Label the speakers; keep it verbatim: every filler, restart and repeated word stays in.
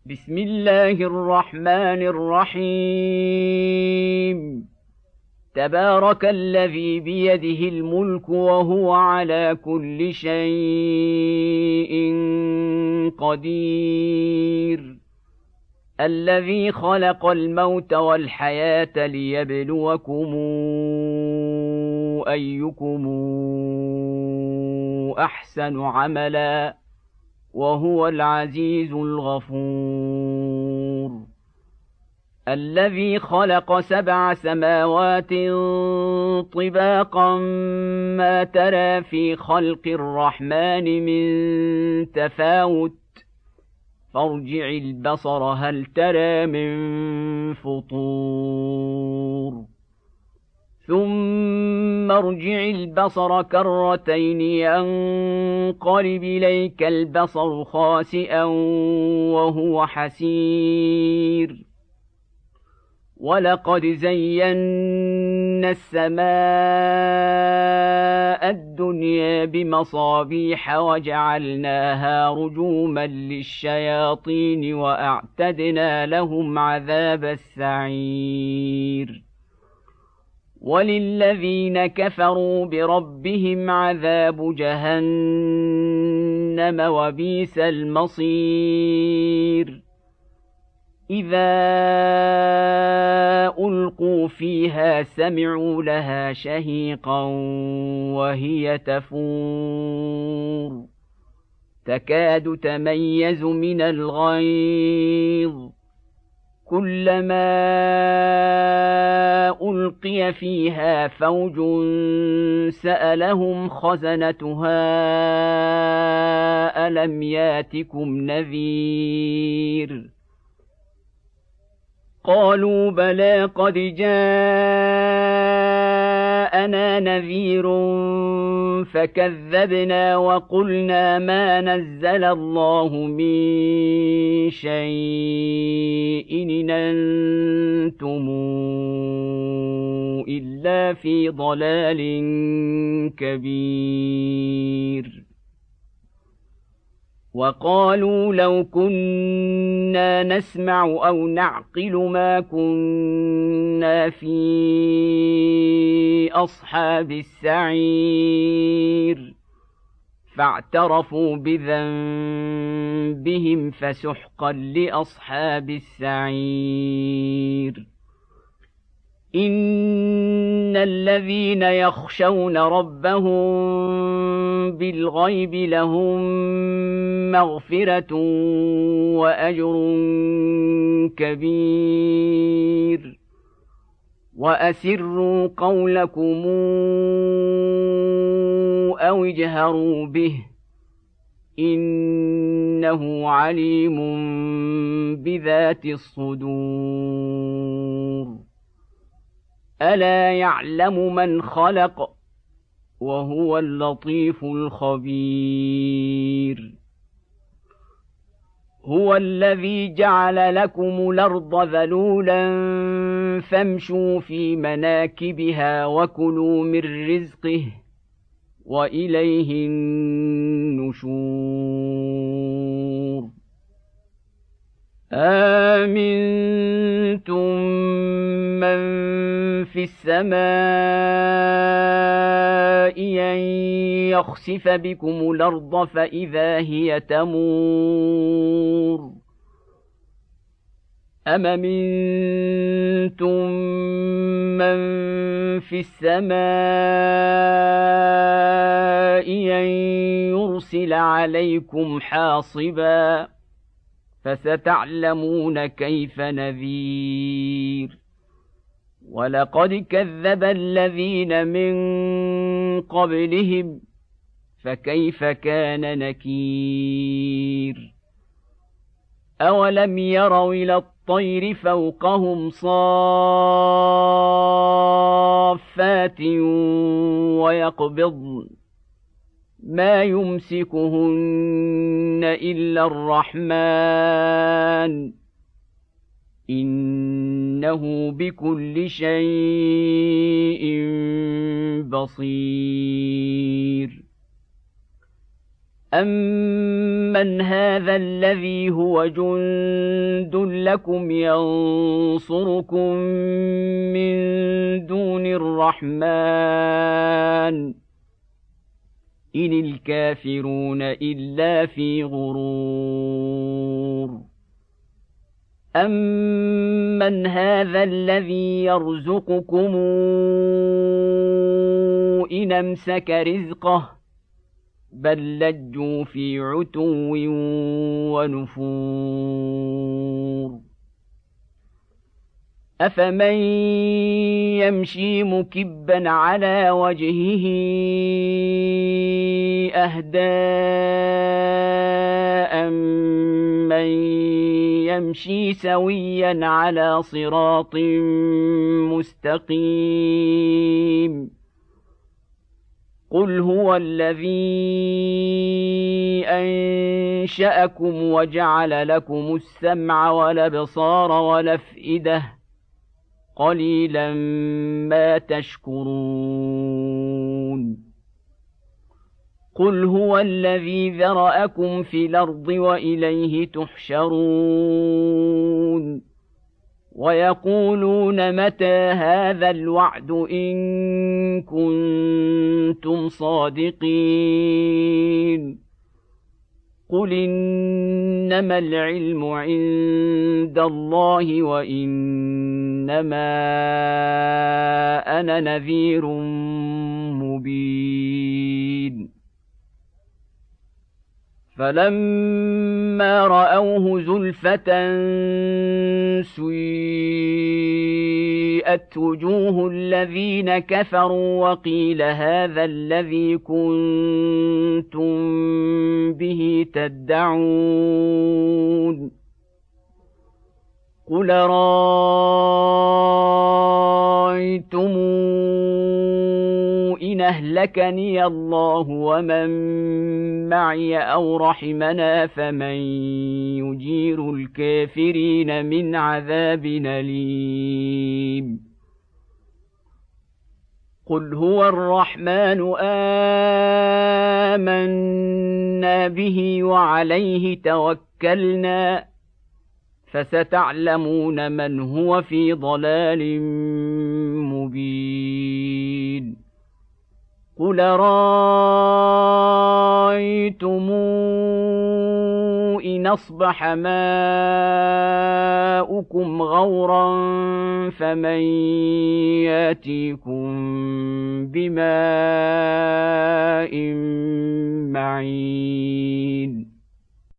Speaker 1: بسم الله الرحمن الرحيم. تبارك الذي بيده الملك وهو على كل شيء قدير، الذي خلق الموت والحياة ليبلوكم أيكم أحسن عملا، وهو العزيز الغفور. الذي خلق سبع سماوات طباقا ما ترى في خلق الرحمن من تفاوت، فارجع البصر هل ترى من فطور، ثم ارجع البصر كرتين ينقلب إليك البصر خاسئا وهو حسير. ولقد زينا السماء الدنيا بمصابيح وجعلناها رجوما للشياطين وأعتدنا لهم عذاب السعير. وللذين كفروا بربهم عذاب جهنم وبئس المصير. إذا ألقوا فيها سمعوا لها شهيقا وهي تفور، تكاد تميز من الغيظ، كلما ألقي فيها فوج سألهم خزنتها ألم ياتكم نذير؟ قالوا بلى قد جاءنا نذير فكذبنا وقلنا ما نزل الله من شيء إن أنتم إلا في ضلال كبير. وقالوا لو كنا نسمع أو نعقل ما كنا في أصحاب السعير، فاعترفوا بذنبهم فسحقا لأصحاب السعير. إن الذين يخشون ربهم بالغيب لهم مغفرة وأجر كبير. وأسروا قولكم أو اجهروا به إنه عليم بذات الصدور. ألا يعلم من خلق وهو اللطيف الخبير. هو الذي جعل لكم الأرض ذلولا فامشوا في مناكبها وكلوا من رزقه وإليه النشور. آمنتم من في السماء أن يخسف بكم الأرض فإذا هي تمور، أم أمنتم من في السماء أن يرسل عليكم حاصبا، فستعلمون كيف نذير. ولقد كذب الذين من قبلهم فكيف كان نكير. أولم يروا إلى الطير فوقهم صافات ويقبضن ما يمسكهن إلا الرحمن إنه بكل شيء بصير. أَمَّنْ هَذَا الَّذِي هُوَ جُندٌ لَّكُمْ يَنصُرُكُم مِّن دُونِ الرَّحْمَٰنِ إِنِ الْكَافِرُونَ إِلَّا فِي غُرُورٍ أَمَّنْ هَذَا الَّذِي يَرْزُقُكُمْ إِنْ أَمْسَكَ رِزْقَهُ بَل لَّجُّوا فِي عُتُوٍّ وَنُفُورٍ أَفَمَن يَمْشِي مُكِبًّا عَلَى وَجْهِهِ أَهْدَىٰ أَمَّن يَمْشِي سَوِيًّا عَلَى صِرَاطٍ مُّسْتَقِيمٍ قُلْ هُوَ الَّذِي أَنشَأَكُمْ وَجَعَلَ لَكُمُ السَّمْعَ وَالْأَبْصَارَ وَالْأَفْئِدَةَ قَلِيلًا مَا تَشْكُرُونَ قُلْ هُوَ الَّذِي ذَرَأَكُمْ فِي الْأَرْضِ وَإِلَيْهِ تُحْشَرُونَ وَيَقُولُونَ مَتَىٰ هَٰذَا الْوَعْدُ إِن كُنتُمْ صَادِقِينَ قُلْ إِنَّمَا الْعِلْمُ عِندَ اللَّهِ وَإِنَّمَا أَنَا نَذِيرٌ مُّبِينٌ فَلَمَّا رَأَوْهُ زُلْفَةً سُيِّئَتْ وُجُوهُ الَّذِينَ كَفَرُوا وَقِيلَ هَٰذَا الَّذِي كُنتُم بِهِ تَدَّعُونَ قُلْ أَرَأَيْتُمْ إِنْ أَهْلَكَنِيَ اللَّهُ وَمَن مَّعِيَ أَوْ رَحِمَنَا فَمَن يُجِيرُ الْكَافِرِينَ مِنْ عَذَابٍ أَلِيمٍ قُلْ هُوَ الرَّحْمَٰنُ آمَنَّا بِهِ وَعَلَيْهِ تَوَكَّلْنَا فَسَتَعْلَمُونَ مَنْ هُوَ فِي ضَلَالٍ مُّبِينٍ قُلْ أَرَأَيْتُمْ إِنْ أَصْبَحَ مَاؤُكُمْ غَوْرًا فَمَن يَأْتِيكُم بِمَاءٍ مَّعِينٍ